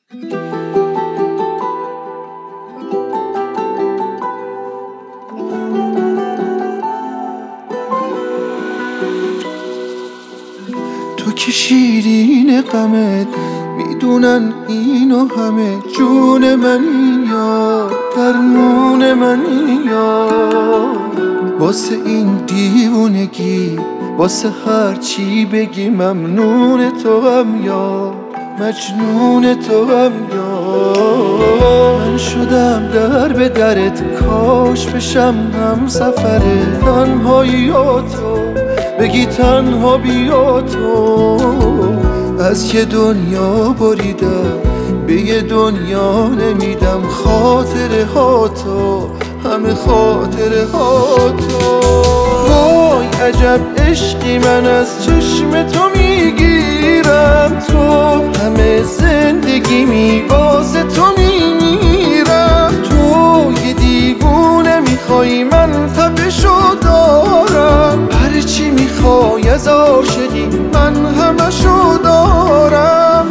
تو که شیرین غمت میدونن اینو همه، جون منی یا درمون منی یا واسه این دیوونگی، واسه هر چی بگی ممنون تو هم یا مجنون تو هم یا من شدم در به درت، کاش بشم هم سفره تنهاییاتو بگی تنها بیا تو. از یه دنیا بریدم به یه دنیا نمیدم، خاطره ها تو همه خاطره ها تو. وای عجب عشقی من از چشم تو میگیرم، تو همه زندگیمی واسه تو میمیرم. تو یه دیوونه میخوای من تپشو دارم، هر چی میخوای از عاشقی من همشو دارم.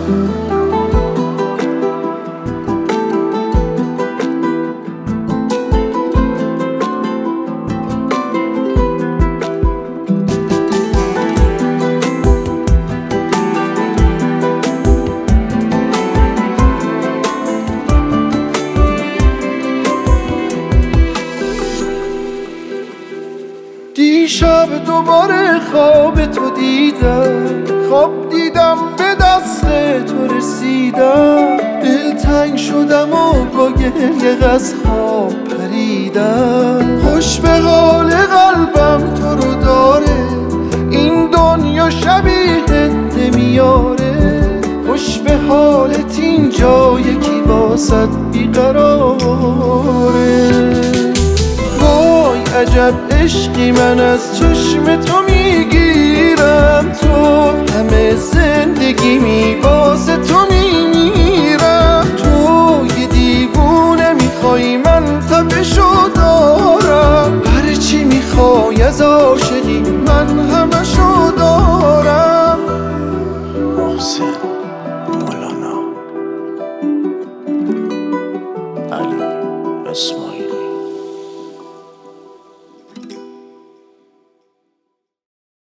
دیشب دوباره خواب تو دیدم، خواب دیدم به دست تو رسیدم، دلتنگ شدم و با گریه از خواب پریدم. خوش به حال قلبم تو رو داره، این دنیا شبیه نمیاره. خوش به حالت این جا یکی واسط بیقراره. وای عجب عشقی من از چشم تو میگیرم، تو همه زندگیمی واسه تو میمیرم. تو یه دیوونه میخوای من تپشو